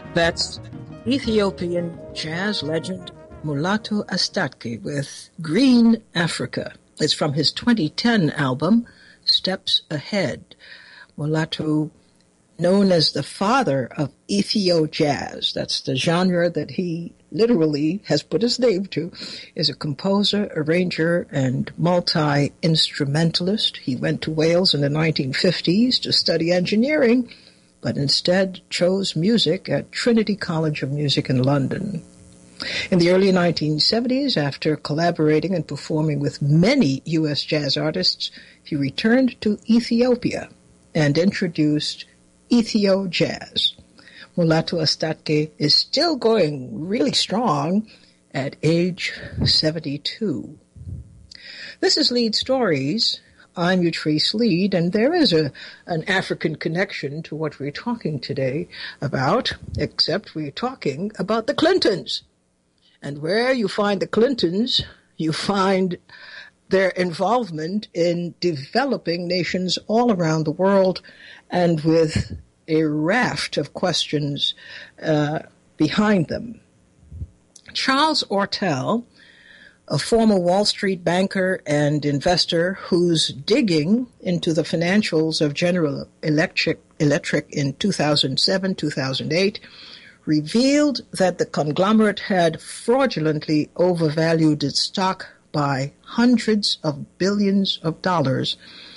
That's Ethiopian jazz legend Mulatu Astatke with Green Africa. It's from his 2010 album, Steps Ahead. Mulatu, known as the father of Ethio jazz, that's the genre that he literally has put his name to, is a composer, arranger, and multi-instrumentalist. He went to Wales in the 1950s to study engineering, but instead chose music at Trinity College of Music in London. In the early 1970s, after collaborating and performing with many U.S. jazz artists, he returned to Ethiopia and introduced Ethio jazz. Mulatu Astatke is still going really strong at age 72. This is Lead Stories. I'm Utrice Lead, and there is an African connection to what we're talking today about, except we're talking about the Clintons. And where you find the Clintons, you find their involvement in developing nations all around the world, and with a raft of questions behind them. Charles Ortel, a former Wall Street banker and investor who's digging into the financials of General Electric in 2007-2008, revealed that the conglomerate had fraudulently overvalued its stock by hundreds of billions of dollars,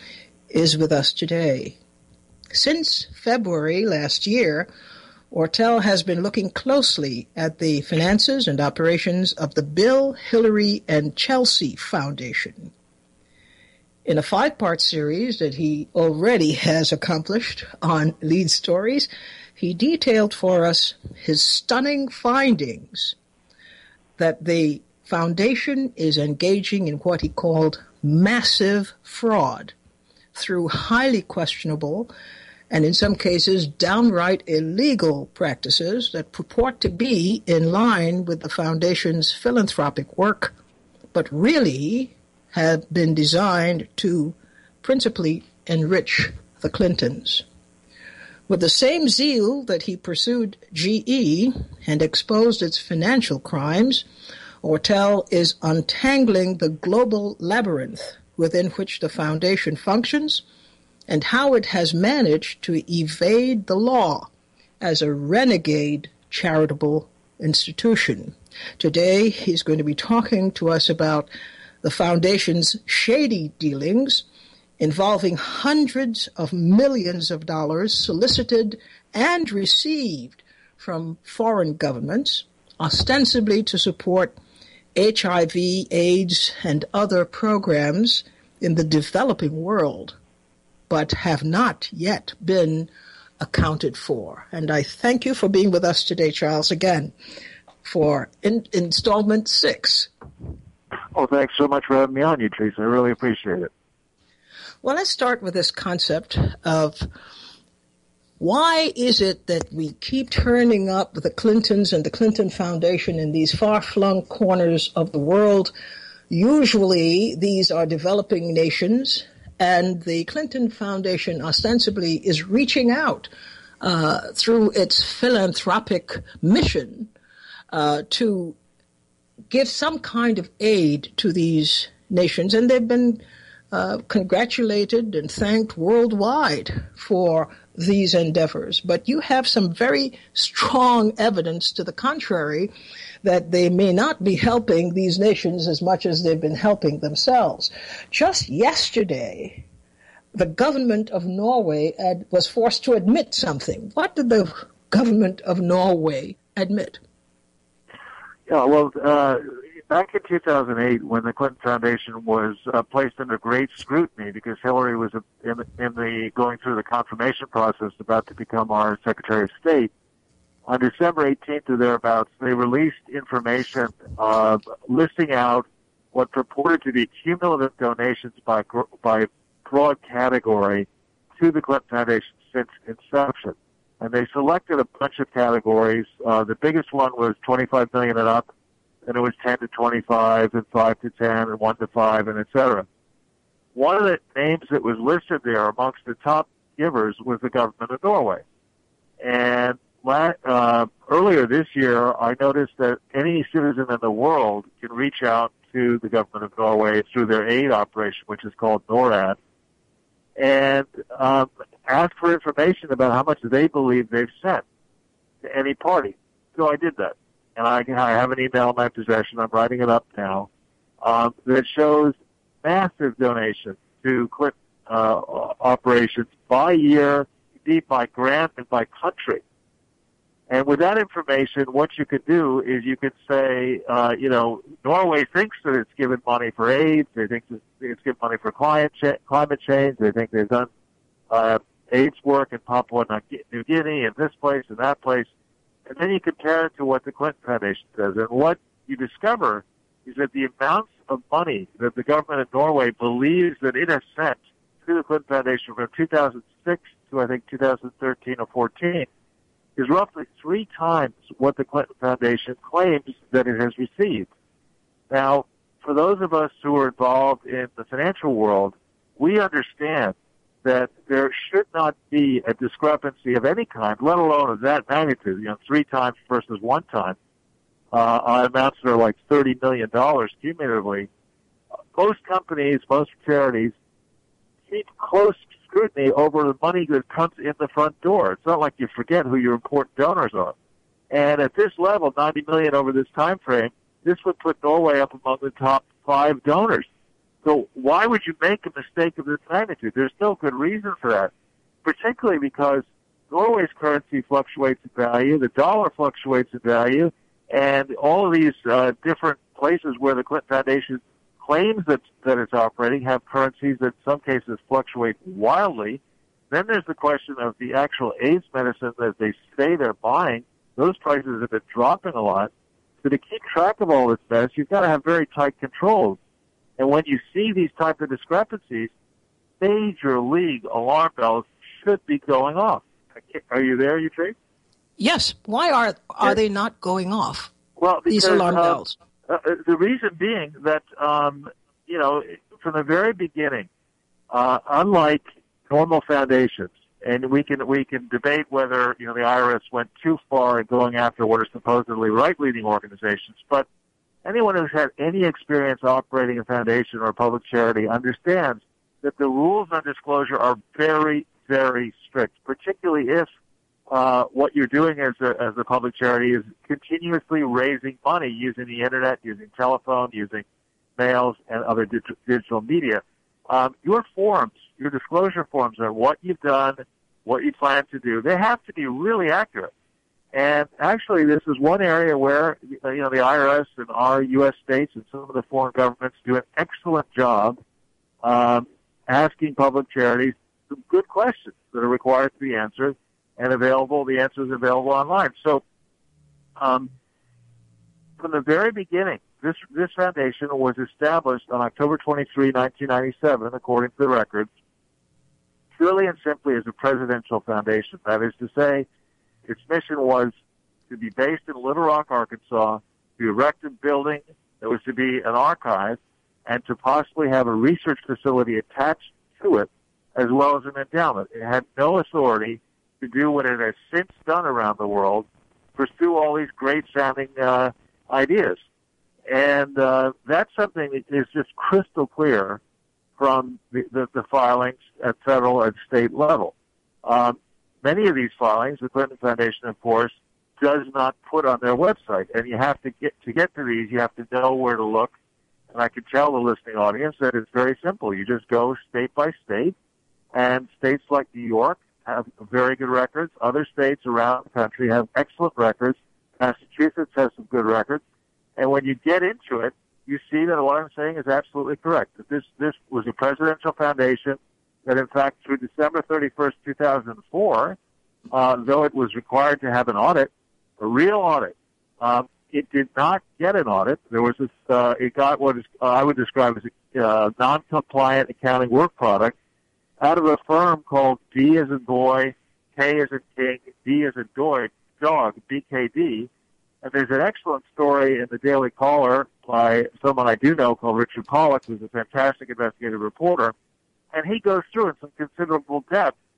is with us today. Since February last year, Ortel has been looking closely at the finances and operations of the Bill, Hillary, and Chelsea Foundation. In a 5-part series that he already has accomplished on Lead Stories, he detailed for us his stunning findings that the foundation is engaging in what he called massive fraud through highly questionable and in some cases downright illegal practices that purport to be in line with the foundation's philanthropic work, but really have been designed to principally enrich the Clintons. With the same zeal that he pursued GE and exposed its financial crimes, Ortel is untangling the global labyrinth within which the foundation functions and how it has managed to evade the law as a renegade charitable institution. Today, he's going to be talking to us about the foundation's shady dealings involving hundreds of millions of dollars solicited and received from foreign governments, ostensibly to support HIV, AIDS, and other programs in the developing world, but have not yet been accounted for. And I thank you for being with us today, Charles, again, for installment 6. Oh, thanks so much for having me on, Utrice. I really appreciate it. Well, let's start with this concept of why is it that we keep turning up the Clintons and the Clinton Foundation in these far-flung corners of the world? Usually, these are developing nations, and the Clinton Foundation ostensibly is reaching out through its philanthropic mission to give some kind of aid to these nations, and they've been congratulated and thanked worldwide for these endeavors. But you have some very strong evidence to the contrary that they may not be helping these nations as much as they've been helping themselves. Just yesterday, the government of Norway was forced to admit something. What did the government of Norway admit? Yeah, well, back in 2008, when the Clinton Foundation was placed under great scrutiny because Hillary was going through the confirmation process about to become our Secretary of State, on December 18th or thereabouts, they released information listing out what purported to be cumulative donations by broad category to the Clinton Foundation since inception. And they selected a bunch of categories. The biggest one was 25 million and up, and it was 10 to 25, and 5 to 10, and 1 to 5, and et cetera. One of the names that was listed there amongst the top givers was the government of Norway. And this year, I noticed that any citizen in the world can reach out to the government of Norway through their aid operation, which is called NORAD, and ask for information about how much they believe they've sent to any party. So I did that. And I have an email in my possession, I'm writing it up now, that shows massive donations to Clinton operations by year, indeed by grant and by country. And with that information, what you could do is you could say, Norway thinks that it's given money for AIDS. They think that it's given money for climate change. They think they've done AIDS work in Papua New Guinea and this place and that place. And then you compare it to what the Clinton Foundation says. And what you discover is that the amounts of money that the government of Norway believes that it has sent to the Clinton Foundation from 2006 to, I think, 2013 or 14 is roughly 3 times what the Clinton Foundation claims that it has received. Now, for those of us who are involved in the financial world, we understand that there should not be a discrepancy of any kind, let alone of that magnitude, 3 times versus 1 time, on amounts that are like $30 million cumulatively. Most companies, most charities, keep close scrutiny over the money that comes in the front door. It's not like you forget who your important donors are. And at this level, $90 million over this time frame, this would put Norway up among the top 5 donors. So why would you make a mistake of this magnitude? There's no good reason for that, particularly because Norway's currency fluctuates in value, the dollar fluctuates in value, and all of these different places where the Clinton Foundation claims that it's operating have currencies that in some cases fluctuate wildly. Then there's the question of the actual AIDS medicine that they say they're buying. Those prices have been dropping a lot. So to keep track of all this mess, you've got to have very tight controls. And when you see these type of discrepancies, major league alarm bells should be going off. Are you there, Utrate? Yes. Why are they not going off? Well, because, these alarm bells. The reason being that from the very beginning, unlike normal foundations, and we can debate whether the IRS went too far in going after what are supposedly right-leaning organizations, but anyone who's had any experience operating a foundation or a public charity understands that the rules on disclosure are very, very strict, particularly if what you're doing as a public charity is continuously raising money using the internet, using telephone, using mails, and other digital media. Your forms, your disclosure forms are what you've done, what you plan to do. They have to be really accurate. And actually, this is one area where, the IRS and our U.S. states and some of the foreign governments do an excellent job asking public charities some good questions that are required to be answered and available. The answers are available online. So, from the very beginning, this foundation was established on October 23, 1997, according to the records, purely and simply as a presidential foundation. That is to say, its mission was to be based in Little Rock, Arkansas, to erect a building that was to be an archive, and to possibly have a research facility attached to it, as well as an endowment. It had no authority to do what it has since done around the world, pursue all these great-sounding ideas. And that's something that is just crystal clear from the filings at federal and state level. Many of these filings, the Clinton Foundation, of course, does not put on their website. And you have to get to these, you have to know where to look. And I can tell the listening audience that it's very simple. You just go state by state, and states like New York have very good records. Other states around the country have excellent records. Massachusetts has some good records. And when you get into it, you see that what I'm saying is absolutely correct. That this was a presidential foundation that, in fact, through December 31st, 2004, though it was required to have an audit, a real audit, it did not get an audit. There was this, it got what is, I would describe as a non-compliant accounting work product out of a firm called D as in boy, K as in king, D as in dog, BKD. And there's an excellent story in the Daily Caller by someone I do know called Richard Pollack, who's a fantastic investigative reporter. And he goes through in some considerable depth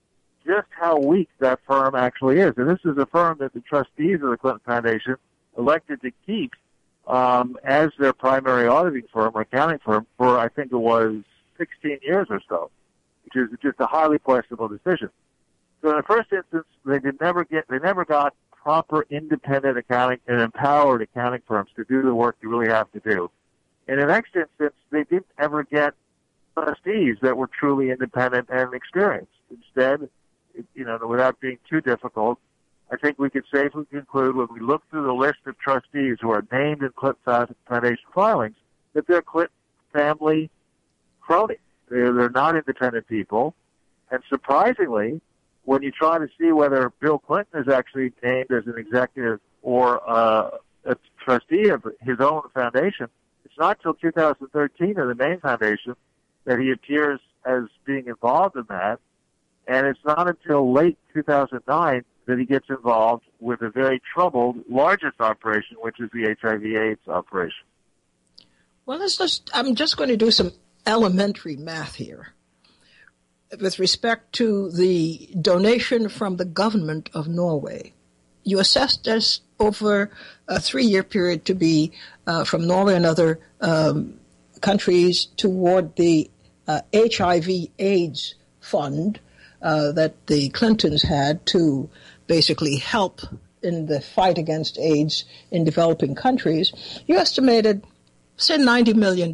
just how weak that firm actually is. And this is a firm that the trustees of the Clinton Foundation elected to keep as their primary auditing firm or accounting firm for, I think it was 16 years or so, which is just a highly questionable decision. So in the first instance, they never got proper independent accounting and empowered accounting firms to do the work you really have to do. In the next instance, they didn't ever get trustees that were truly independent and experienced. Instead, without being too difficult, I think we could safely conclude when we look through the list of trustees who are named in Clinton Foundation filings that they're Clinton family cronies. They're not independent people. And surprisingly, when you try to see whether Bill Clinton is actually named as an executive or a trustee of his own foundation, it's not till 2013 of the main foundation that he appears as being involved in that. And it's not until late 2009 that he gets involved with a very troubled, largest operation, which is the HIV/AIDS operation. Well, I'm just going to do some elementary math here. With respect to the donation from the government of Norway, you assessed this over a 3-year period to be from Norway and other countries toward the HIV/AIDS fund that the Clintons had to basically help in the fight against AIDS in developing countries. You estimated, say, $90 million.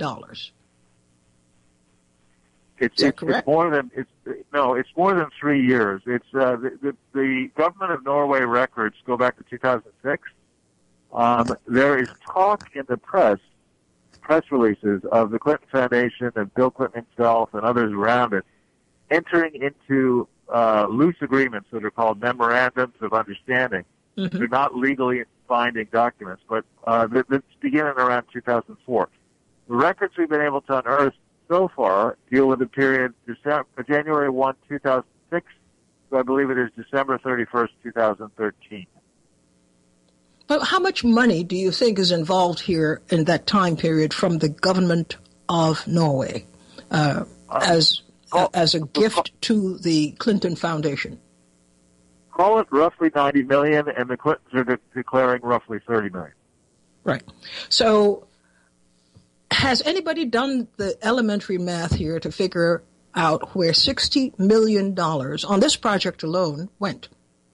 It's more than it's more than 3 years. It's the government of Norway records go back to 2006. There is talk in the press releases of the Clinton Foundation and Bill Clinton himself and others around it entering into loose agreements that are called memorandums of understanding. Mm-hmm. They're not legally binding documents, but that's beginning around 2004. The records we've been able to unearth so far deal with the period January 1, 2006, so I believe it is December 31st, 2013. But how much money do you think is involved here in that time period from the government of Norway as a gift to the Clinton Foundation? Call it roughly $90 million, and the Clintons are declaring roughly $30 million. Right. So has anybody done the elementary math here to figure out where $60 million on this project alone went?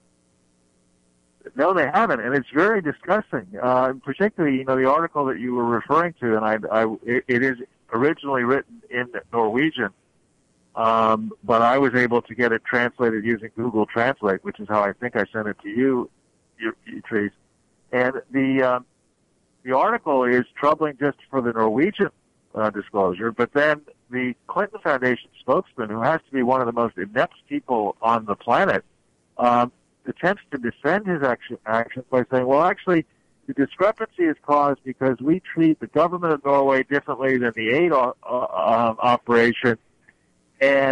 No, they haven't, and it's very disgusting. Particularly, the article that you were referring to, and it is originally written in Norwegian, but I was able to get it translated using Google Translate, which is how I think I sent it to you, Trace. And the article is troubling just for the Norwegian disclosure, but then the Clinton Foundation spokesman, who has to be one of the most inept people on the planet, attempts to defend his actions by saying, well, actually, the discrepancy is caused because we treat the government of Norway differently than the aid operation, and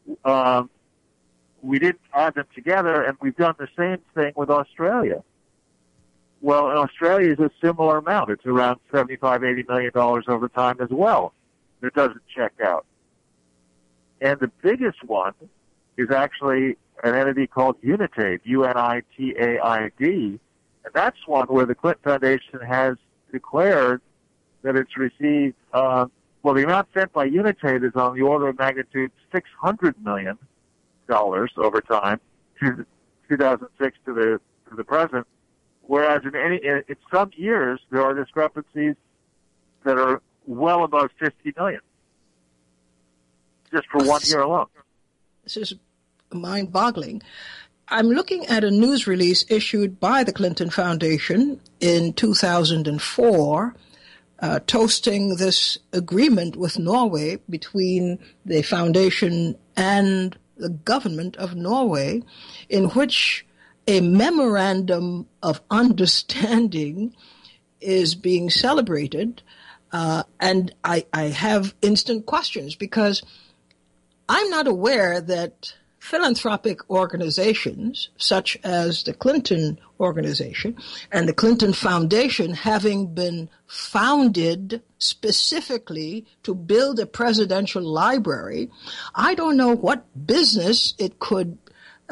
we didn't add them together, and we've done the same thing with Australia. Well, in Australia is a similar amount. It's around $75, $80 million over time as well. It doesn't check out. And the biggest one is actually an entity called UNITAID, UNITAID, and that's one where the Clinton Foundation has declared that it's received, the amount sent by UNITAID is on the order of magnitude $600 million over time, 2006 to the present, whereas in some years there are discrepancies that are well above $50 million, just for 1 year alone. This is mind-boggling. I'm looking at a news release issued by the Clinton Foundation in 2004, toasting this agreement with Norway between the foundation and the government of Norway, in which a memorandum of understanding is being celebrated. And I have instant questions because I'm not aware that philanthropic organizations such as the Clinton Organization and the Clinton Foundation, having been founded specifically to build a presidential library, I don't know what business it could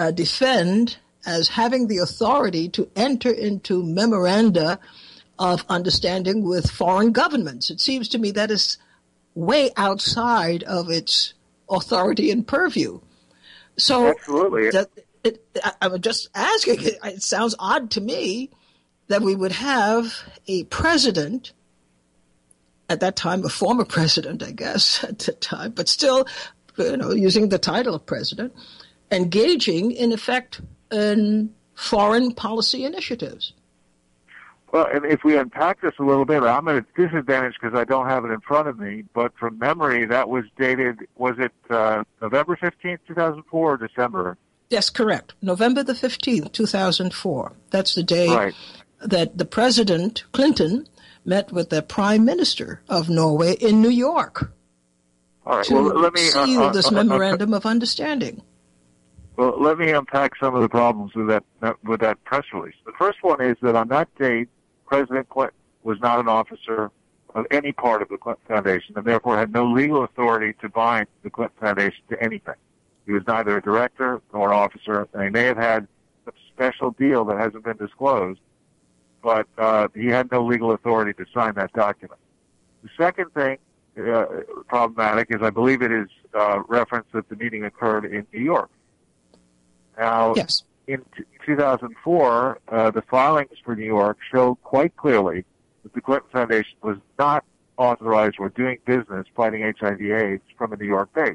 defend as having the authority to enter into memoranda of understanding with foreign governments. It seems to me that is way outside of its authority and purview. So absolutely. I'm just asking, it sounds odd to me that we would have a president, at that time a former president, I guess, at the time, but still, using the title of president, engaging, in effect, in foreign policy initiatives. Well, and if we unpack this a little bit, I'm at a disadvantage because I don't have it in front of me, but from memory, that was dated, was it November 15th, 2004 or December? Yes, correct. November the 15th, 2004. That's the day that the President, Clinton, met with the Prime Minister of Norway in New York. All right. To let me seal this memorandum of understanding. Well, let me unpack some of the problems with that press release. The first one is that on that date, President Clinton was not an officer of any part of the Clinton Foundation and therefore had no legal authority to bind the Clinton Foundation to anything. He was neither a director nor an officer, and he may have had a special deal that hasn't been disclosed, but he had no legal authority to sign that document. The second thing problematic is I believe it is referenced that the meeting occurred in New York. Now, yes. In 2004, the filings for New York show quite clearly that the Clinton Foundation was not authorized or doing business fighting HIV/AIDS from a New York base.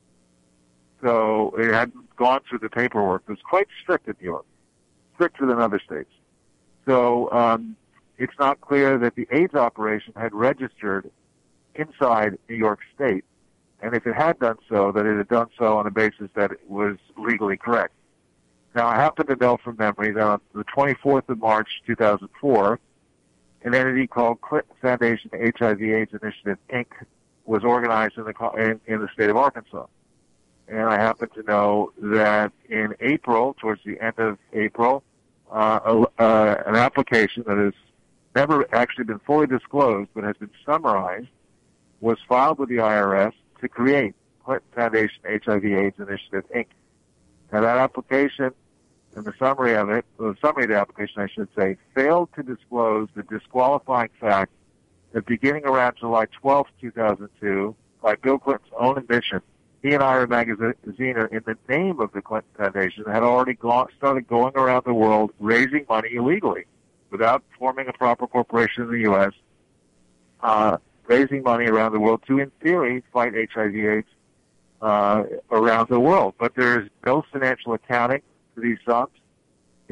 So it hadn't gone through the paperwork. It was quite strict in New York, stricter than other states. So it's not clear that the AIDS operation had registered inside New York State, and if it had done so, that it had done so on a basis that it was legally correct. Now, I happen to know from memory that on the 24th of March, 2004, an entity called Clinton Foundation HIV/AIDS Initiative, Inc. was organized in the state of Arkansas. And I happen to know that in April, towards the end of April, an application that has never actually been fully disclosed but has been summarized was filed with the IRS to create Clinton Foundation HIV/AIDS Initiative, Inc. Now, that application and the summary of it, the summary of the application, I should say, failed to disclose the disqualifying fact that beginning around July 12, 2002, by Bill Clinton's own admission, he and Ira Magaziner, in the name of the Clinton Foundation, had already started going around the world raising money illegally without forming a proper corporation in the U.S., raising money around the world to, in theory, fight HIV/AIDS around the world. But there is no financial accounting for these sums. In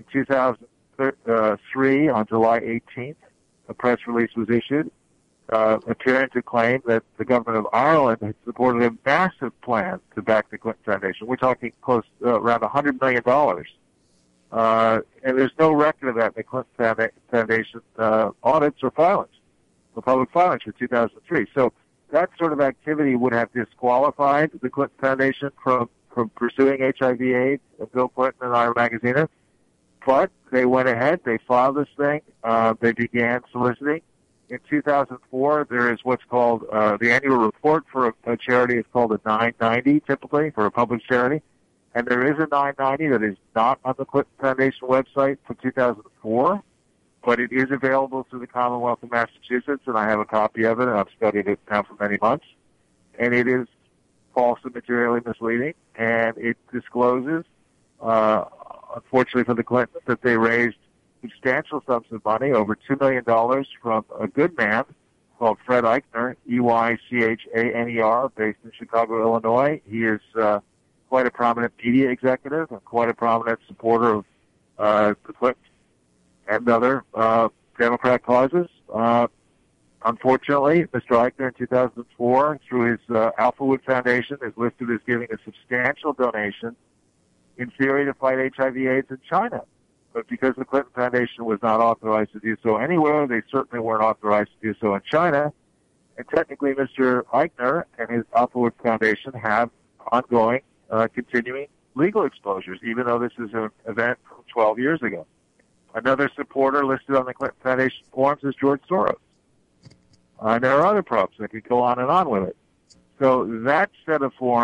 2003, on July 18th, a press release was issued appearing to claim that the government of Ireland had supported a massive plan to back the Clinton Foundation. We're talking close around $100 million. And there's no record of that in the Clinton Foundation audits or filings, or public filings for 2003. So that sort of activity would have disqualified the Clinton Foundation from pursuing HIV/AIDS and Bill Clinton and Ira Magaziner. But they went ahead, they filed this thing, they began soliciting. In 2004, there is what's called the annual report for a charity. It's called a 990, typically, for a public charity. And there is a 990 that is not on the Clinton Foundation website for 2004, but it is available through the Commonwealth of Massachusetts, and I have a copy of it, and I've studied it now for many months. And it is false and materially misleading, and it discloses, unfortunately for the Clintons, that they raised substantial sums of money, over $2 million, from a good man called Fred Eichner, Eychaner, based in Chicago, Illinois. He is quite a prominent media executive and quite a prominent supporter of the Clintons and other Democrat causes. Unfortunately, Mr. Eichner in 2004, through his Alphawood Foundation, is listed as giving a substantial donation in theory to fight HIV/AIDS in China. But because the Clinton Foundation was not authorized to do so anywhere, they certainly weren't authorized to do so in China. And technically, Mr. Eichner and his Alphawood Foundation have ongoing, continuing legal exposures, even though this is an event from 12 years ago. Another supporter listed on the Clinton Foundation forms is George Soros. And there are other probes that could go on and on with it. So that set of forms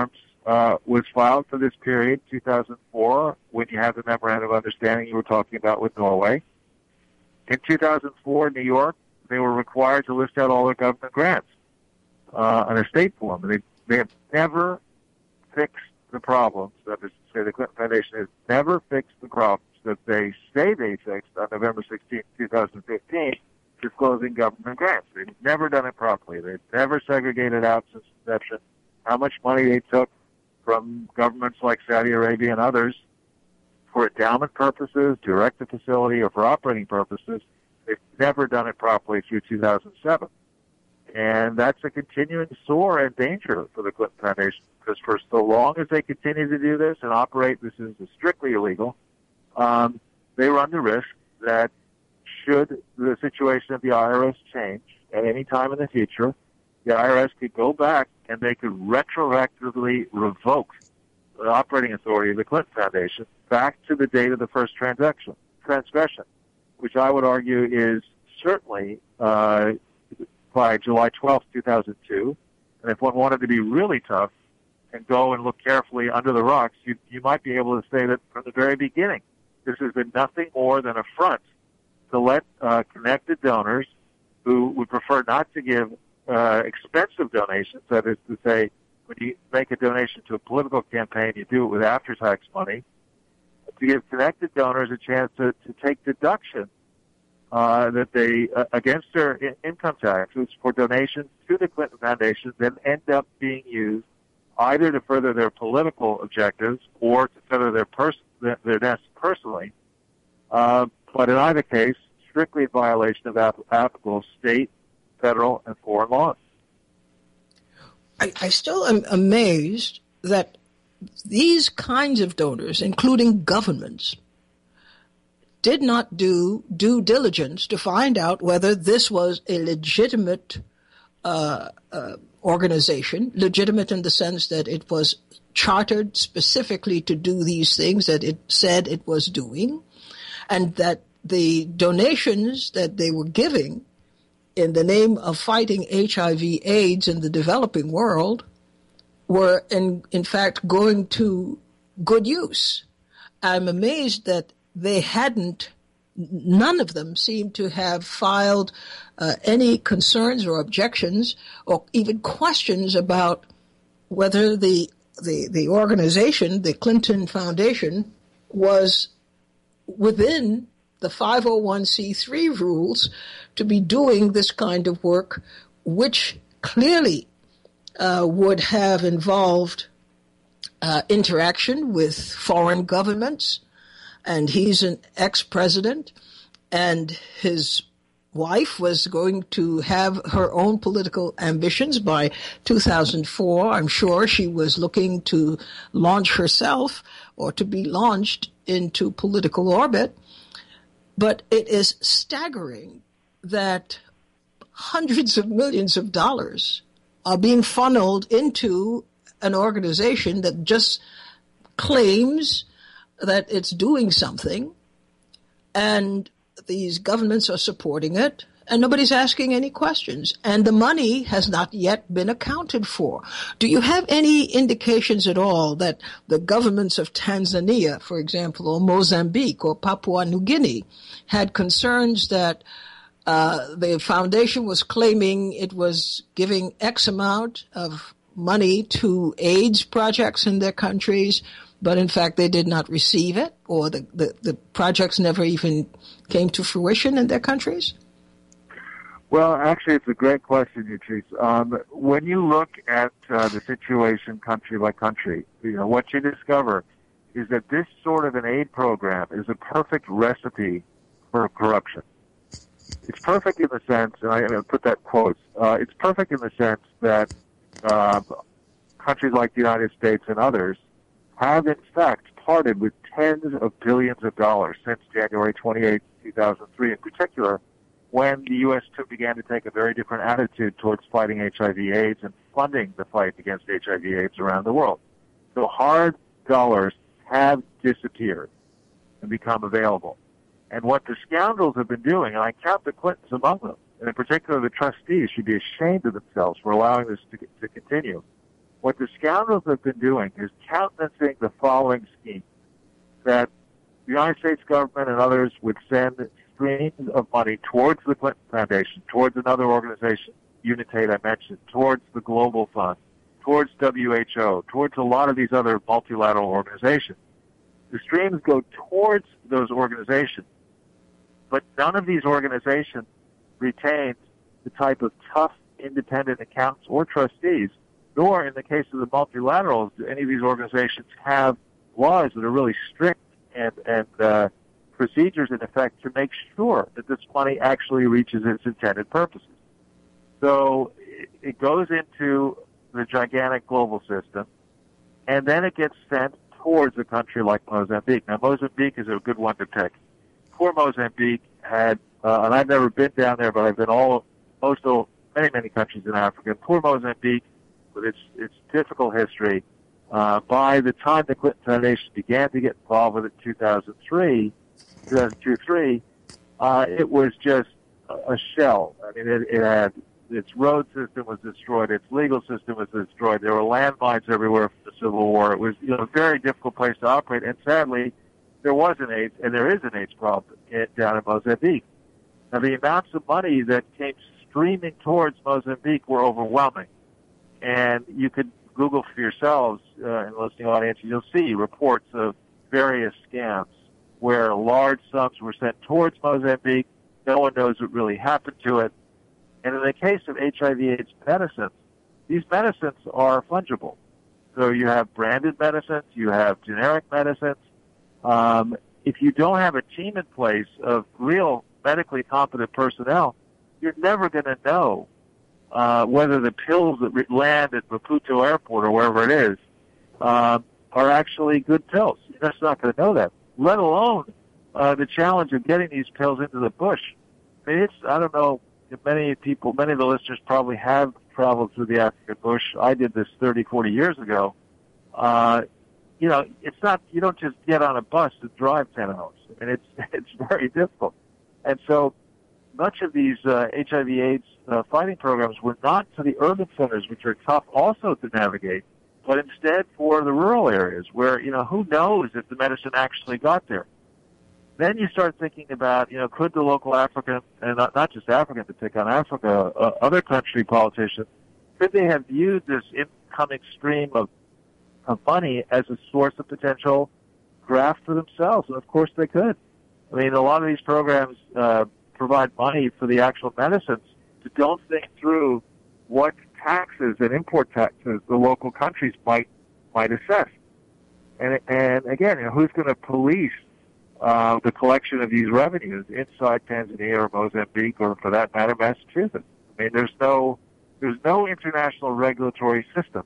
was filed for this period, 2004, when you had the memorandum of understanding you were talking about with Norway. In 2004, in New York, they were required to list out all their government grants on a state form. They have never fixed the problems. That is to say, the Clinton Foundation has never fixed the problems that they say they fixed on November 16, 2015, disclosing government grants. They've never done it properly. They've never segregated out since inception how much money they took from governments like Saudi Arabia and others for endowment purposes, direct to facility, or for operating purposes. They've never done it properly through 2007. And that's a continuing sore and danger for the Clinton Foundation, because for so long as they continue to do this and operate this is strictly illegal, they run the risk that should the situation of the IRS change at any time in the future, the IRS could go back and they could retroactively revoke the operating authority of the Clinton Foundation back to the date of the first transgression, which I would argue is certainly by July 12, 2002. And if one wanted to be really tough and go and look carefully under the rocks, you might be able to say that from the very beginning, this has been nothing more than a front to let connected donors who would prefer not to give expensive donations, that is to say, when you make a donation to a political campaign, you do it with after-tax money, to give connected donors a chance to take deduction that they against their income taxes for donations to the Clinton Foundation, then end up being used either to further their political objectives or to further their nests personally. But in either case, strictly in violation of applicable state, federal, and foreign laws. I still am amazed that these kinds of donors, including governments, did not do due diligence to find out whether this was a legitimate organization, legitimate in the sense that it was chartered specifically to do these things that it said it was doing, and that the donations that they were giving in the name of fighting HIV/AIDS in the developing world were in fact going to good use. I'm amazed that none of them seem to have filed any concerns or objections or even questions about whether the organization, the Clinton Foundation, was within the 501c3 rules to be doing this kind of work, which clearly would have involved interaction with foreign governments. And he's an ex-president, and his wife was going to have her own political ambitions by 2004. I'm sure she was looking to launch herself or to be launched into political orbit. But it is staggering that hundreds of millions of dollars are being funneled into an organization that just claims that it's doing something, and these governments are supporting it, and nobody's asking any questions. And the money has not yet been accounted for. Do you have any indications at all that the governments of Tanzania, for example, or Mozambique or Papua New Guinea had concerns that the foundation was claiming it was giving X amount of money to AIDS projects in their countries, but in fact they did not receive it, or the projects never even came to fruition in their countries? Well, actually, it's a great question, Utrice. When you look at the situation country by country, what you discover is that this sort of an aid program is a perfect recipe for corruption. It's perfect in the sense, and I put that quote, it's perfect in the sense that countries like the United States and others have, in fact, parted with tens of billions of dollars since January 28, 2003, in particular, when the U.S. began to take a very different attitude towards fighting HIV/AIDS and funding the fight against HIV/AIDS around the world. So hard dollars have disappeared and become available. And what the scoundrels have been doing, and I count the Clintons among them, and in particular the trustees should be ashamed of themselves for allowing this to continue, What the scoundrels have been doing is countenancing the following scheme: that the United States government and others would send streams of money towards the Clinton Foundation, towards another organization, Unitate I mentioned, towards the Global Fund, towards WHO, towards a lot of these other multilateral organizations. The streams go towards those organizations, but none of these organizations retains the type of tough, independent accountants or trustees, nor, in the case of the multilaterals, do any of these organizations have laws that are really strict and procedures in effect to make sure that this money actually reaches its intended purposes. So it goes into the gigantic global system, and then it gets sent towards a country like Mozambique. Now, Mozambique is a good one to pick. Poor Mozambique had, and I've never been down there, but I've been many countries in Africa. Poor Mozambique, with its difficult history, by the time the Clinton Foundation began to get involved with it in 2002-3, it was just a shell. I mean, it had, its road system was destroyed, its legal system was destroyed. There were landmines everywhere from the Civil War. It was, a very difficult place to operate, and sadly, there was an AIDS, and there is an AIDS problem down in Mozambique. Now, the amounts of money that came streaming towards Mozambique were overwhelming, and you could Google for yourselves in the listening audience, and you'll see reports of various scams where large sums were sent towards Mozambique. No one knows what really happened to it. And in the case of HIV/AIDS medicines, these medicines are fungible. So you have branded medicines, you have generic medicines. If you don't have a team in place of real medically competent personnel, you're never going to know whether the pills that land at Maputo Airport or wherever it is are actually good pills. You're just not going to know that, let alone the challenge of getting these pills into the bush. I mean, I don't know if many of the listeners probably have traveled through the African bush. I did this 30, 40 years ago. It's not, you don't just get on a bus and drive 10 hours. I mean, it's very difficult. And so much of these HIV/AIDS fighting programs were not for the urban centers, which are tough also to navigate, but instead for the rural areas where, who knows if the medicine actually got there. Then you start thinking about, could the local African, and not just African to pick on Africa, other country politicians, could they have viewed this incoming stream of money as a source of potential graft for themselves? And of course they could. I mean, a lot of these programs provide money for the actual medicines, but don't think through what taxes and import taxes the local countries might assess. And again, who's going to police the collection of these revenues inside Tanzania or Mozambique, or for that matter, Massachusetts? I mean, there's no international regulatory system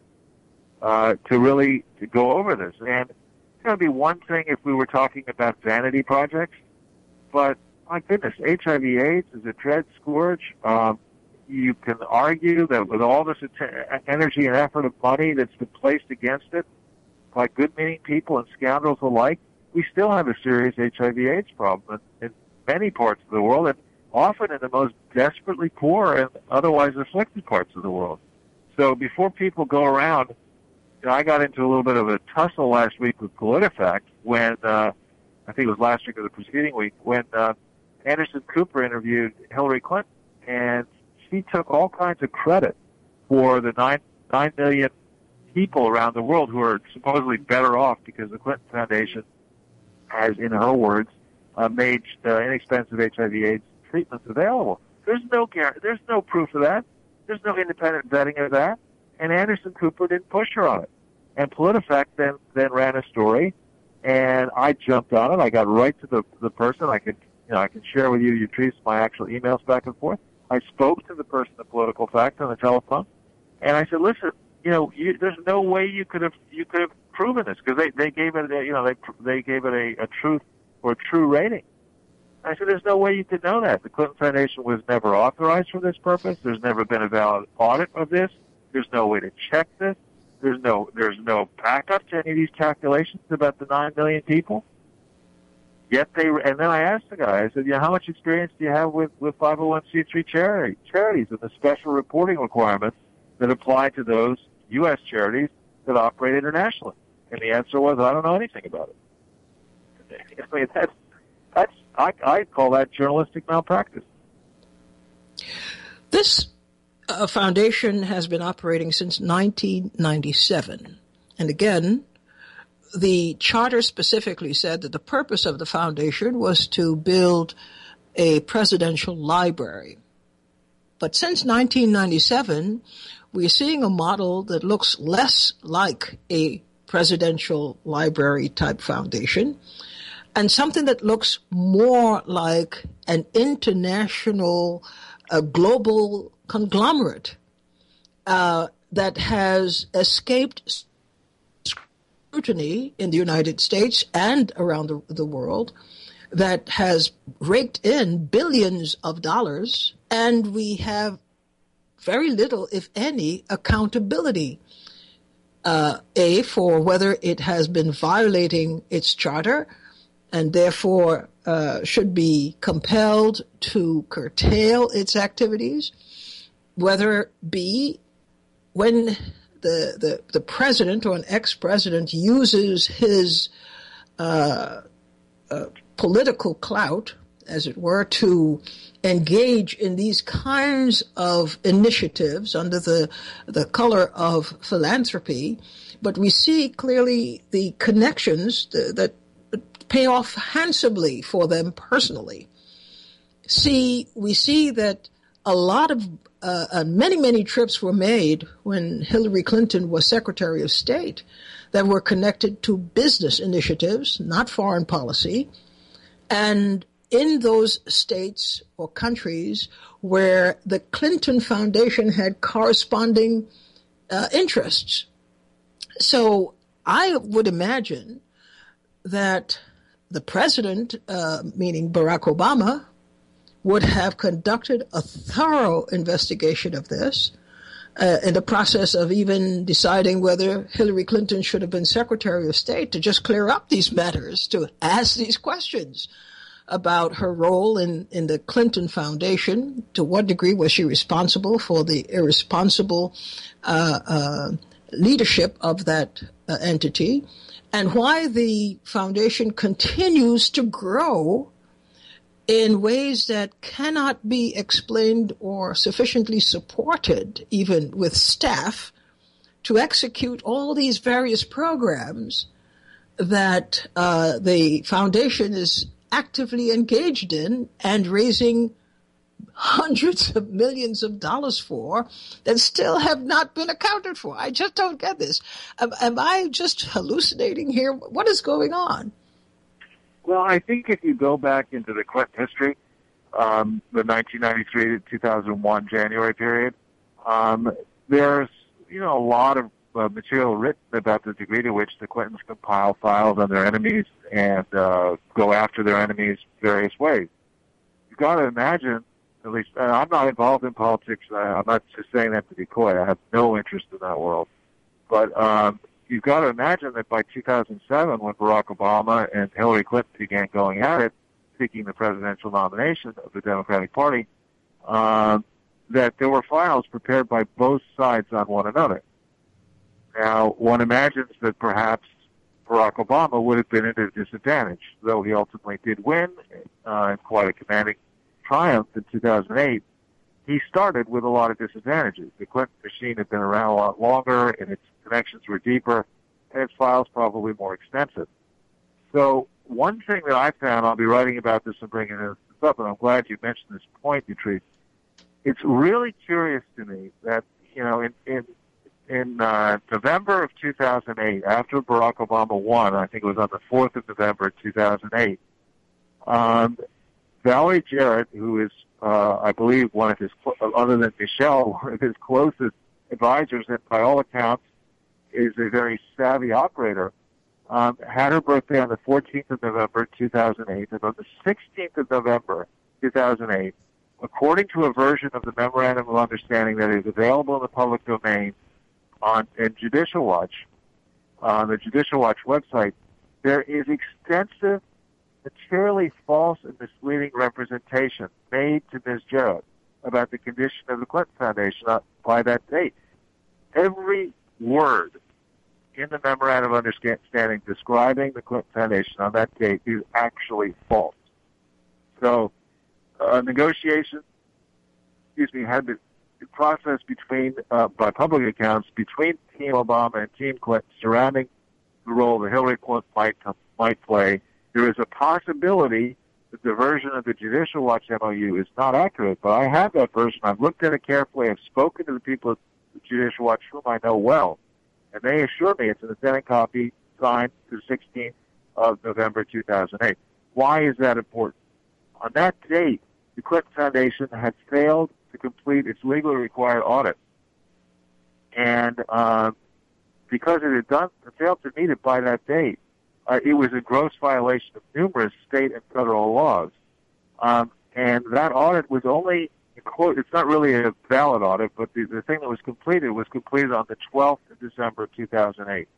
to go over this. And it's going to be one thing if we were talking about vanity projects, but my goodness, HIV/AIDS is a dread scourge. You can argue that with all this energy and effort of money that's been placed against it by good-meaning people and scoundrels alike, we still have a serious HIV/AIDS problem in many parts of the world, and often in the most desperately poor and otherwise afflicted parts of the world. So before people go around, I got into a little bit of a tussle last week with PolitiFact when, I think it was last week or the preceding week, when Anderson Cooper interviewed Hillary Clinton, and she took all kinds of credit for the 9 million people around the world who are supposedly better off because the Clinton Foundation has, in her words, made inexpensive HIV/AIDS treatments available. There's no proof of that. There's no independent vetting of that. And Anderson Cooper didn't push her on it. And PolitiFact then ran a story, and I jumped on it. I got right to the person. I can share with you, Utrice, my actual emails back and forth. I spoke to the person at Political Fact on the telephone, and I said, "Listen, there's no way you could have proven this, because they gave it they gave it a truth or a true rating." I said, "There's no way you could know that. The Clinton Foundation was never authorized for this purpose. There's never been a valid audit of this. There's no way to check this. There's no backup to any of these calculations about the 9 million people." Yet and then I asked the guy, I said, how much experience do you have with 501c3 charities and the special reporting requirements that apply to those U.S. charities that operate internationally? And the answer was, I don't know anything about it. I mean, I call that journalistic malpractice. This foundation has been operating since 1997. And again, the charter specifically said that the purpose of the foundation was to build a presidential library. But since 1997, we're seeing a model that looks less like a presidential library type foundation and something that looks more like an international, global conglomerate that has escaped scrutiny in the United States and around the world, that has raked in billions of dollars, and we have very little, if any, accountability, for whether it has been violating its charter and therefore should be compelled to curtail its activities, whether B, when the president or an ex-president uses his political clout, as it were, to engage in these kinds of initiatives under the color of philanthropy. But we see clearly the connections that pay off handsomely for them personally. We see that a lot of many trips were made when Hillary Clinton was Secretary of State that were connected to business initiatives, not foreign policy. And in those states or countries where the Clinton Foundation had corresponding interests. So I would imagine that the president, meaning Barack Obama, would have conducted a thorough investigation of this in the process of even deciding whether Hillary Clinton should have been Secretary of State, to just clear up these matters, to ask these questions about her role in the Clinton Foundation. To what degree was she responsible for the irresponsible leadership of that entity, and why the foundation continues to grow in ways that cannot be explained or sufficiently supported, even with staff, to execute all these various programs that the foundation is actively engaged in and raising hundreds of millions of dollars for, that still have not been accounted for. I just don't get this. Am I just hallucinating here? What is going on? Well, I think if you go back into the Clinton history, the 1993 to 2001 January period, there's a lot of material written about the degree to which the Clintons compile files on their enemies and go after their enemies various ways. You've got to imagine, at least, and I'm not involved in politics. I'm not just saying that to be coy. I have no interest in that world. But you've got to imagine that by 2007, when Barack Obama and Hillary Clinton began going at it, seeking the presidential nomination of the Democratic Party, that there were files prepared by both sides on one another. Now, one imagines that perhaps Barack Obama would have been at a disadvantage, though he ultimately did win in quite a commanding triumph in 2008. He started with a lot of disadvantages. The Clinton machine had been around a lot longer, and its connections were deeper, and its files probably more extensive. So one thing that I found, I'll be writing about this and bringing this up, and I'm glad you mentioned this point, Dietrich. It's really curious to me that, in November of 2008, after Barack Obama won, I think it was on the 4th of November 2008, Valerie Jarrett, who is, I believe, one of his, other than Michelle, one of his closest advisors, and by all accounts is a very savvy operator, had her birthday on the 14th of November 2008, and on the 16th of November 2008, according to a version of the Memorandum of Understanding that is available in the public domain in Judicial Watch, on the Judicial Watch website, there is extensive, materially false and misleading representation made to Ms. Jarrett about the condition of the Clinton Foundation by that date. Every word in the memorandum of understanding describing the Clinton Foundation on that date is actually false. So negotiations, had been processed between, by public accounts, between Team Obama and Team Clinton surrounding the role that Hillary Clinton might play. There is a possibility that the version of the Judicial Watch MOU is not accurate, but I have that version. I've looked at it carefully. I've spoken to the people at the Judicial Watch whom I know well, and they assure me it's an authentic copy signed the 16th of November 2008. Why is that important? On that date, the Clinton Foundation had failed to complete its legally required audit. And because it had failed to meet it by that date, it was a gross violation of numerous state and federal laws. And that audit was only, it's not really a valid audit, but the thing that was completed on the 12th of December 2008.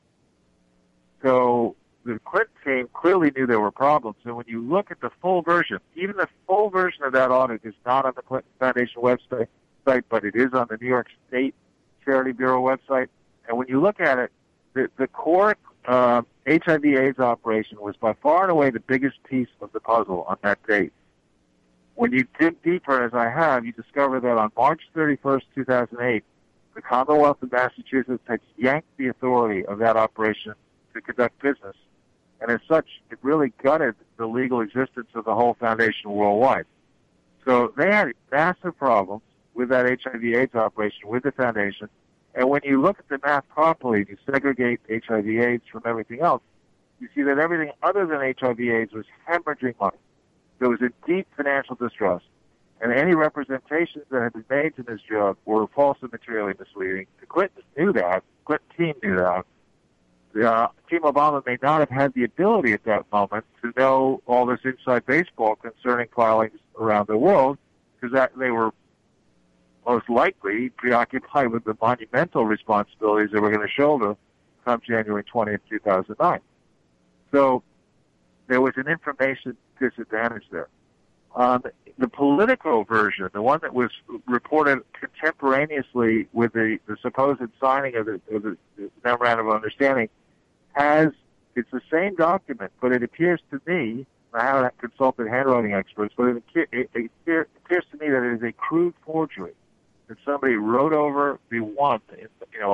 So the Clinton team clearly knew there were problems. So when you look at the full version, even the full version of that audit is not on the Clinton Foundation website, but it is on the New York State Charity Bureau website. And when you look at it, the core HIV/AIDS operation was by far and away the biggest piece of the puzzle on that date. When you dig deeper, as I have, you discover that on March 31st, 2008, the Commonwealth of Massachusetts had yanked the authority of that operation to conduct business. And as such, it really gutted the legal existence of the whole foundation worldwide. So they had massive problems with that HIV/AIDS operation, with the foundation. And when you look at the math properly, you segregate HIV/AIDS from everything else, you see that everything other than HIV/AIDS was hemorrhaging money. There was a deep financial distrust. And any representations that had been made to this job were false and materially misleading. The Clintons knew that. The Clinton team knew that. Team Obama may not have had the ability at that moment to know all this inside baseball concerning filings around the world, because they were most likely preoccupied with the monumental responsibilities they were going to shoulder come January 20th, 2009. So there was an information disadvantage there. The Politico version, the one that was reported contemporaneously with the supposed signing of the Memorandum of Understanding, it's the same document, but it appears to me, I haven't consulted handwriting experts, but it appears to me that it is a crude forgery, that somebody wrote over the 1 in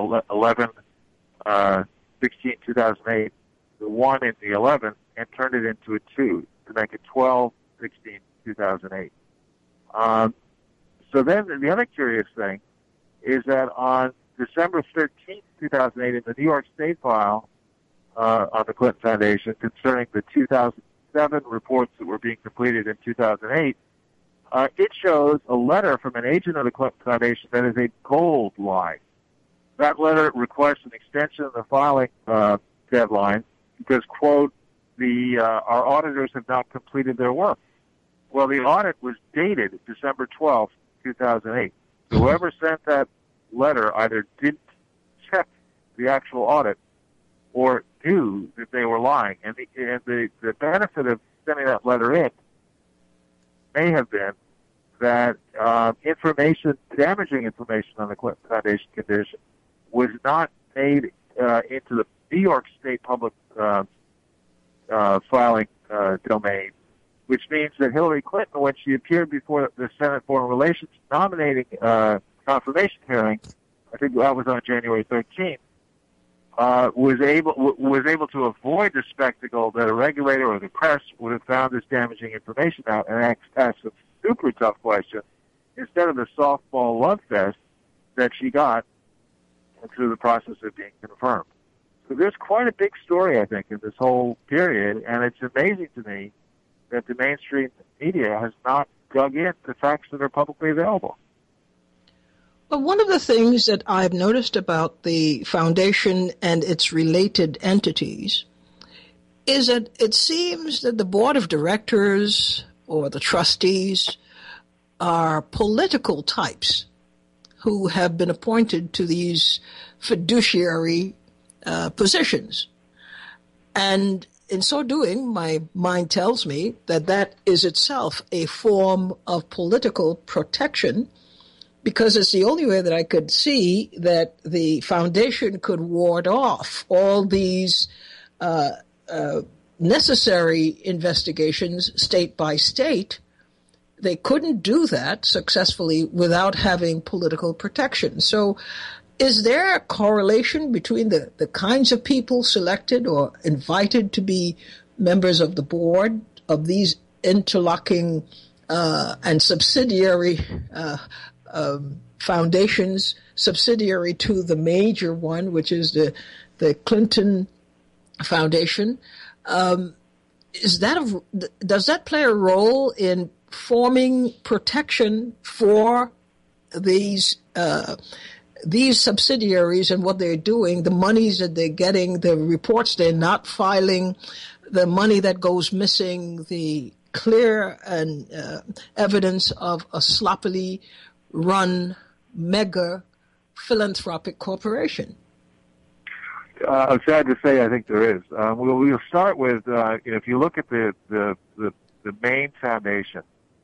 11/16/2008, the 1 in the 11, and turned it into a 2 to make it 12/16/2008. So then the other curious thing is that on December 13th, 2008, in the New York State file on the Clinton Foundation concerning the 2007 reports that were being completed in 2008, it shows a letter from an agent of the Clinton Foundation that is a gold lie. That letter requests an extension of the filing deadline because, quote, our auditors have not completed their work. Well, the audit was dated December 12th, 2008. So whoever sent that letter either didn't check the actual audit or knew that they were lying. And the benefit of sending that letter in may have been that damaging information on the Clinton Foundation condition was not made into the New York State public filing domain, which means that Hillary Clinton, when she appeared before the Senate Foreign Relations nominating confirmation hearing, I think that was on January 13th, was able to avoid the spectacle that a regulator or the press would have found this damaging information out and asked a super tough question instead of the softball love fest that she got through the process of being confirmed. So there's quite a big story, I think, in this whole period, and it's amazing to me that the mainstream media has not dug in the facts that are publicly available. Well, one of the things that I've noticed about the foundation and its related entities is that it seems that the board of directors or the trustees are political types who have been appointed to these fiduciary positions. And in so doing, my mind tells me that that is itself a form of political protection because it's the only way that I could see that the foundation could ward off all these necessary investigations state by state. They couldn't do that successfully without having political protection. So is there a correlation between the kinds of people selected or invited to be members of the board of these interlocking and subsidiary foundations, subsidiary to the major one, which is the Clinton Foundation? Does that play a role in forming protection for these subsidiaries and what they're doing, the monies that they're getting, the reports they're not filing, the money that goes missing, the clear and evidence of a sloppily run mega philanthropic corporation? I'm sad to say I think there is. We'll start with if you look at the main foundation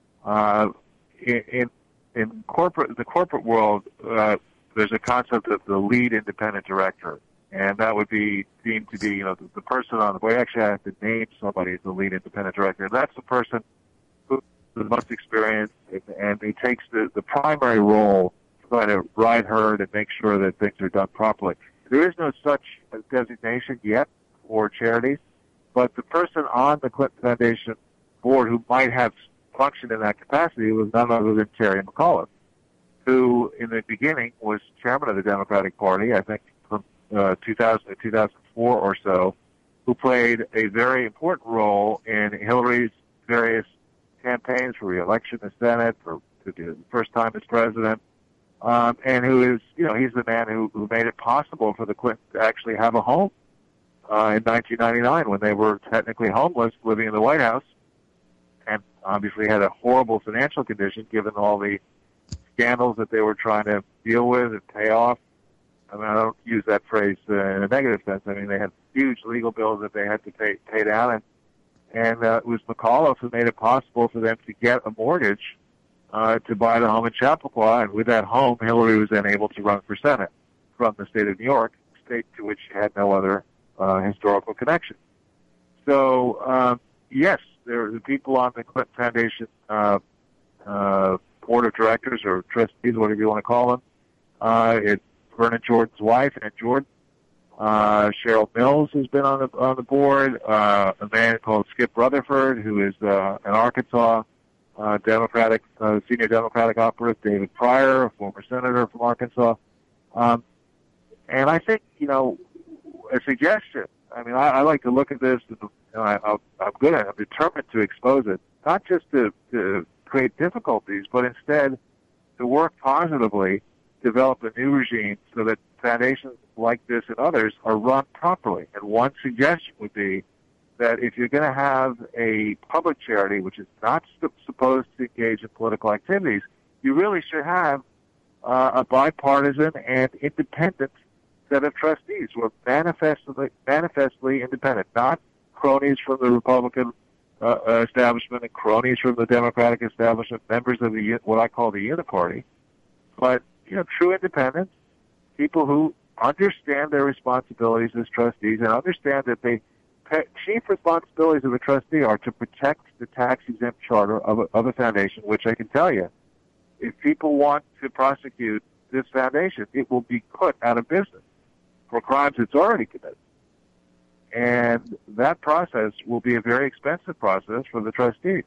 in the corporate world. There's a concept of the lead independent director, and that would be deemed to be the person on the board. Actually, I have to name somebody as the lead independent director. That's the person who has the most experience, and he takes the primary role to try to ride herd and make sure that things are done properly. There is no such designation yet for charities, but the person on the Clinton Foundation board who might have functioned in that capacity was none other than Terry McAuliffe, who in the beginning was chairman of the Democratic Party, I think from 2000 to 2004 or so, who played a very important role in Hillary's various campaigns for re-election in the Senate, for the first time as president. And who is, he's the man who made it possible for the Clintons to actually have a home in 1999 when they were technically homeless, living in the White House, and obviously had a horrible financial condition given all the scandals that they were trying to deal with and pay off. I mean, I don't use that phrase in a negative sense. I mean, they had huge legal bills that they had to pay down, and it was McAuliffe who made it possible for them to get a mortgage to buy the home in Chappaqua, and with that home, Hillary was then able to run for Senate from the state of New York, a state to which she had no other historical connection. So, yes, there are the people on the Clinton Foundation board of directors or trustees, whatever you want to call them. It's Vernon Jordan's wife, Ann Jordan. Cheryl Mills has been on the board. A man called Skip Rutherford, who is an Arkansas senior Democratic operative, David Pryor, a former senator from Arkansas. And I think, a suggestion, I mean, I like to look at this, and I'm determined to expose it, not just to create difficulties, but instead to work positively, develop a new regime so that foundations like this and others are run properly. And one suggestion would be that if you're going to have a public charity, which is not supposed to engage in political activities, you really should have a bipartisan and independent set of trustees who are manifestly independent, not cronies from the Republican establishment and cronies from the Democratic establishment, members of what I call the Uniparty, but true independents, people who understand their responsibilities as trustees and understand that the chief responsibilities of a trustee are to protect the tax-exempt charter of a foundation, which I can tell you, if people want to prosecute this foundation, it will be put out of business for crimes it's already committed. And that process will be a very expensive process for the trustees.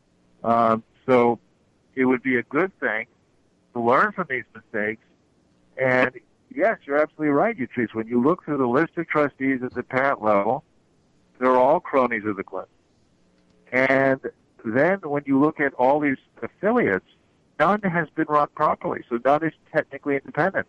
So it would be a good thing to learn from these mistakes. And yes, you're absolutely right, Utrice. When you look through the list of trustees at the parent level, they're all cronies of the Clintons. And then when you look at all these affiliates, none has been run properly. So none is technically independent.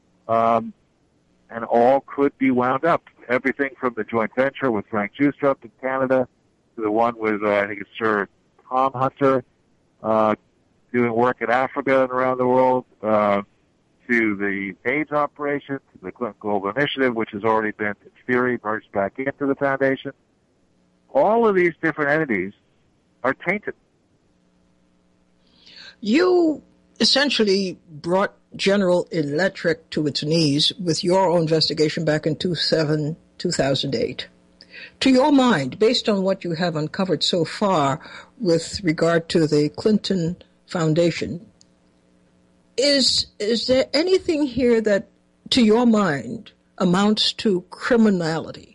And all could be wound up. Everything from the joint venture with Frank Justrup in Canada to the one with, I think it's Sir Tom Hunter, doing work in Africa and around the world, to the AIDS operation, to the Clinton Global Initiative, which has already been, in theory, merged back into the foundation. All of these different entities are tainted. You essentially brought General Electric to its knees with your own investigation back in 2008. To your mind, based on what you have uncovered so far with regard to the Clinton Foundation, is there anything here that, to your mind, amounts to criminality?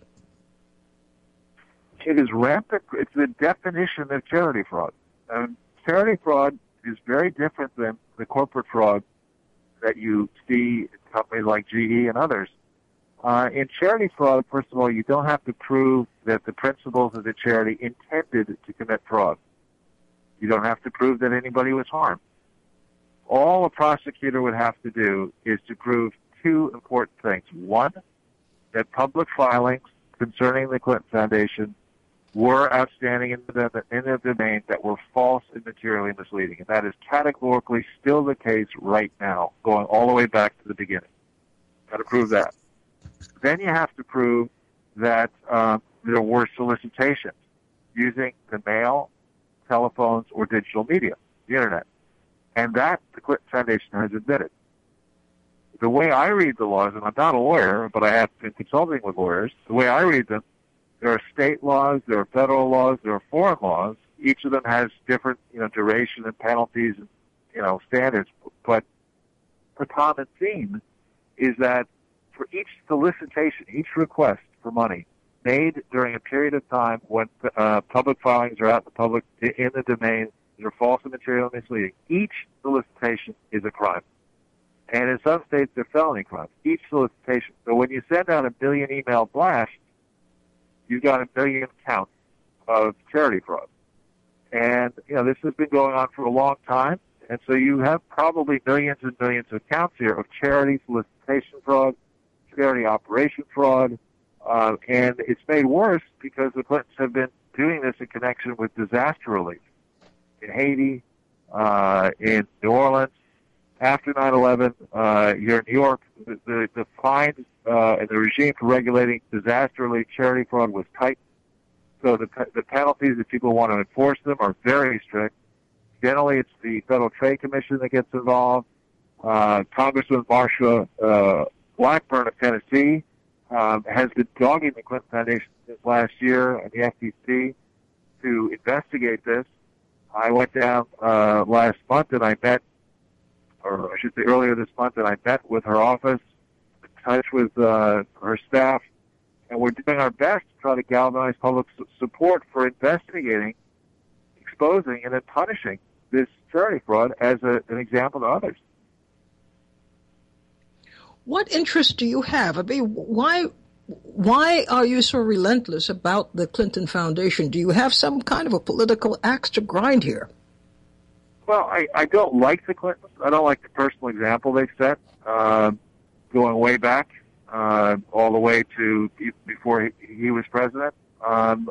It is rampant. It's the definition of charity fraud. Charity fraud is very different than the corporate fraud that you see in companies like GE and others. In charity fraud, first of all, you don't have to prove that the principals of the charity intended to commit fraud. You don't have to prove that anybody was harmed. All a prosecutor would have to do is to prove two important things. One, that public filings concerning the Clinton Foundation were outstanding in the domain that were false and materially misleading. And that is categorically still the case right now, going all the way back to the beginning. Got to prove that. Then you have to prove that there were solicitations using the mail, telephones, or digital media, the Internet. And that the Clinton Foundation has admitted. The way I read the laws, and I'm not a lawyer, but I have been consulting with lawyers, the way I read them, there are state laws, there are federal laws, there are foreign laws. Each of them has different, duration and penalties and, standards. But the common theme is that for each solicitation, each request for money made during a period of time when public filings are out in the domain that are false and material and misleading, each solicitation is a crime. And in some states, they're felony crimes. Each solicitation. So when you send out 1 million email blasts, you've got 1 million counts of charity fraud. And, this has been going on for a long time. And so you have probably millions and millions of counts here of charity solicitation fraud, charity operation fraud. And it's made worse because the Clintons have been doing this in connection with disaster relief in Haiti, in New Orleans. After 9/11, here in New York, the fines and the regime for regulating disaster relief charity fraud was tight. So the penalties, if people want to enforce them, are very strict. Generally, it's the Federal Trade Commission that gets involved. Congressman Marsha Blackburn of Tennessee has been dogging the Clinton Foundation since last year and the FTC to investigate this. I went down last month and I met, or I should say earlier this month, and I met with her office, in touch with her staff, and we're doing our best to try to galvanize public support for investigating, exposing, and then punishing this charity fraud as an example to others. What interest do you have? I mean, why are you so relentless about the Clinton Foundation? Do you have some kind of a political axe to grind here? Well, I don't like the Clintons. I don't like the personal example they've set, going way back, all the way to before he was president. I'm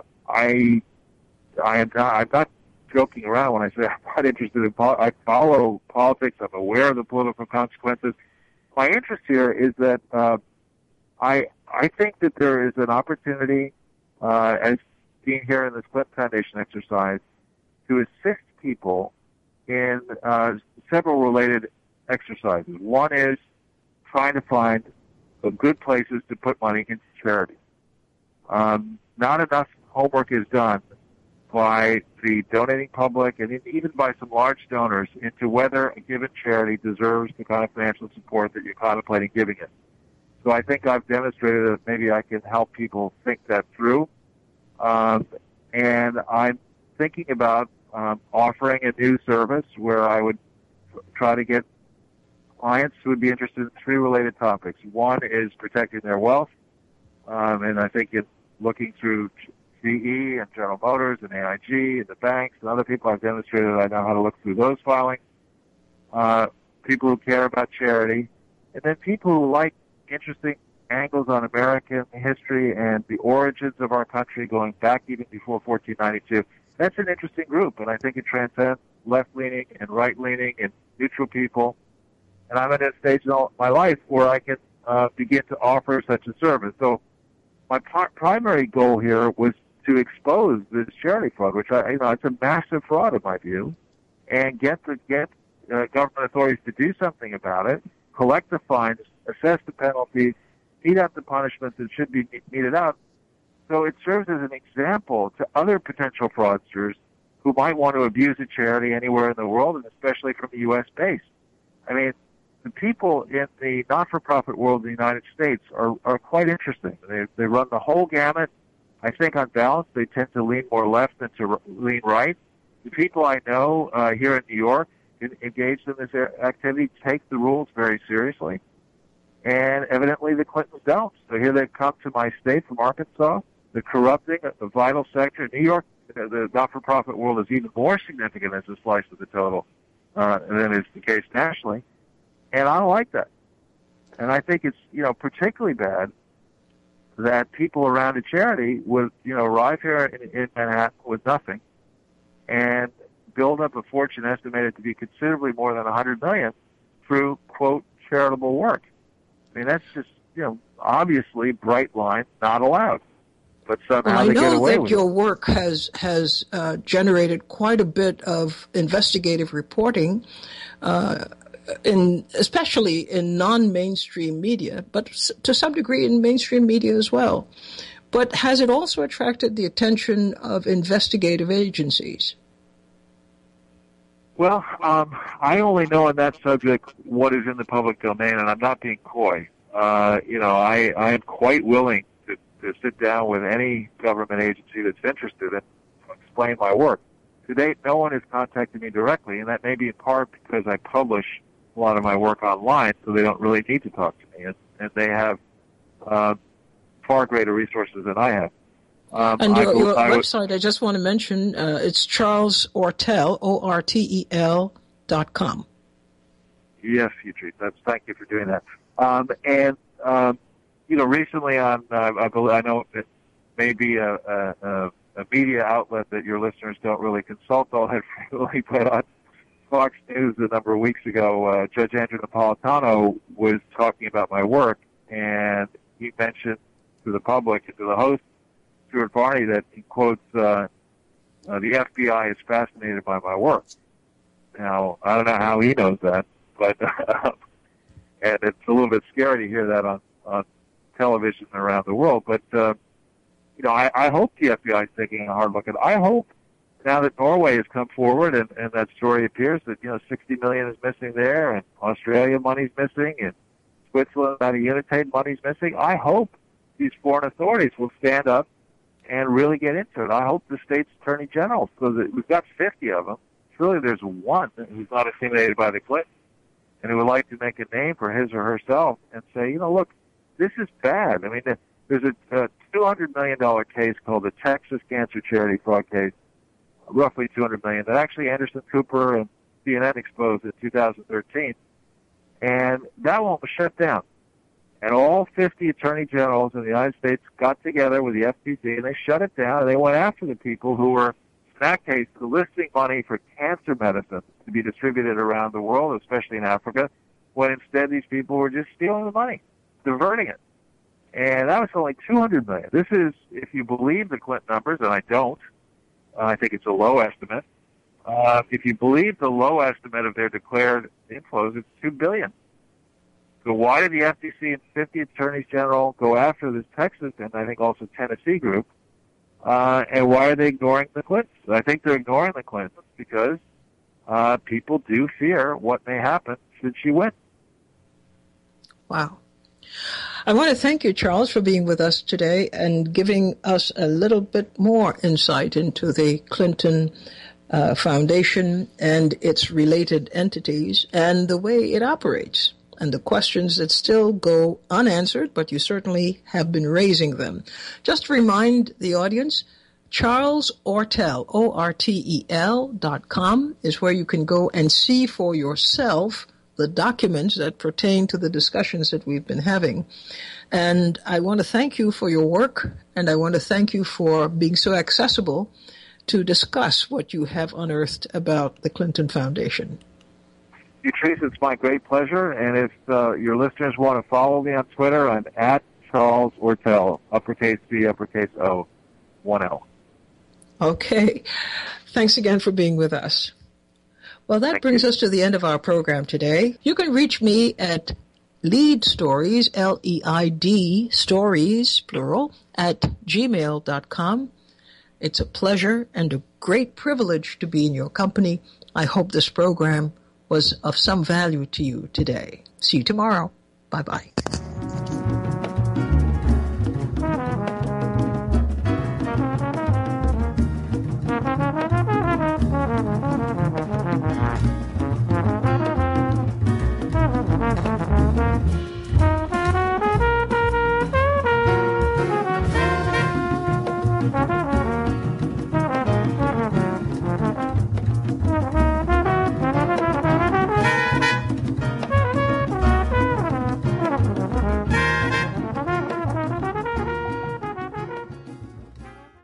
not joking around when I say I'm not interested in I follow politics. I'm aware of the political consequences. My interest here is that I think that there is an opportunity, as seen here in this Clinton Foundation exercise, to assist people in several related exercises. One is trying to find good places to put money into charity. Not enough homework is done by the donating public and even by some large donors into whether a given charity deserves the kind of financial support that you're contemplating giving it. So I think I've demonstrated that maybe I can help people think that through. And I'm thinking about offering a new service where I would try to get clients who would be interested in three related topics. One is protecting their wealth, and I think in looking through GE and General Motors and AIG and the banks and other people, I've demonstrated that I know how to look through those filings. People who care about charity, and then people who like interesting angles on American history and the origins of our country going back even before 1492. That's an interesting group, and I think it transcends left-leaning and right-leaning and neutral people. And I'm at a stage in my life where I can begin to offer such a service. So my primary goal here was to expose this charity fraud, which it's a massive fraud in my view, and get government authorities to do something about it, collect the fines, assess the penalties, mete out the punishments that should be meted out. So it serves as an example to other potential fraudsters who might want to abuse a charity anywhere in the world, and especially from a U.S. base. I mean, the people in the not-for-profit world in the United States are quite interesting. They run the whole gamut. I think on balance, they tend to lean more left than to lean right. The people I know here in New York engaged in this activity take the rules very seriously. And evidently the Clintons don't. So here they've come to my state from Arkansas. They're corrupting a vital sector. New York, the not-for-profit world is even more significant as a slice of the total than is the case nationally. And I don't like that. And I think it's, particularly bad that people around a charity would, arrive here in Manhattan with nothing and build up a fortune estimated to be considerably more than $100 million through, quote, charitable work. I mean, that's just, obviously bright line, not allowed. But somehow they get away with it. I know that your work has generated quite a bit of investigative reporting, especially in non-mainstream media, but to some degree in mainstream media as well. But has it also attracted the attention of investigative agencies? Well, I only know on that subject what is in the public domain, and I'm not being coy. I am quite willing to sit down with any government agency that's interested and explain my work. To date, no one has contacted me directly, and that may be in part because I publish a lot of my work online, so they don't really need to talk to me, and they have far greater resources than I have. And your website, I just want to mention, it's Charles Ortel, ORTEL.com. Yes, thank you for doing that. Recently on, I know it may be a media outlet that your listeners don't really consult all that frequently, but on Fox News a number of weeks ago, Judge Andrew Napolitano was talking about my work, and he mentioned to the public and to the host, Stuart Varney, that he quotes, the FBI is fascinated by my work. Now, I don't know how he knows that, but and it's a little bit scary to hear that on television around the world. But, I hope the FBI is taking a hard look at it. I hope now that Norway has come forward and that story appears that, $60 million is missing there, and Australia money's missing, and Switzerland out of Unitate money's missing. I hope these foreign authorities will stand up and really get into it. I hope the state's attorney general, so that we've got 50 of them. Surely there's one who's not intimidated by the Clintons and who would like to make a name for his or herself and say, look, this is bad. I mean, there's a $200 million case called the Texas Cancer Charity Fraud case, roughly $200 million, that actually Anderson Cooper and CNN exposed in 2013. And that one was shut down. And all 50 attorney generals in the United States got together with the FTC, and they shut it down, and they went after the people who were, in that case, soliciting money for cancer medicine to be distributed around the world, especially in Africa, when instead these people were just stealing the money, diverting it. And that was only $200 million. This is, if you believe the Clinton numbers, and I don't, I think it's a low estimate. If you believe the low estimate of their declared inflows, it's $2 billion. So why did the FTC and 50 attorneys general go after this Texas and I think also Tennessee group? And why are they ignoring the Clintons? I think they're ignoring the Clintons because people do fear what may happen should she win. Wow. I want to thank you, Charles, for being with us today and giving us a little bit more insight into the Clinton Foundation and its related entities and the way it operates, and the questions that still go unanswered, but you certainly have been raising them. Just to remind the audience, Charles Ortel, ORTEL.com, is where you can go and see for yourself the documents that pertain to the discussions that we've been having. And I want to thank you for your work, and I want to thank you for being so accessible to discuss what you have unearthed about the Clinton Foundation. Trace, it's my great pleasure, and if your listeners want to follow me on Twitter, I'm at Charles Ortel, uppercase C, uppercase O, 1L. Okay. Thanks again for being with us. Well, that brings us to the end of our program today. You can reach me at Leid Stories, L-E-I-D, stories, plural, at gmail.com. It's a pleasure and a great privilege to be in your company. I hope this program was of some value to you today. See you tomorrow. Bye-bye.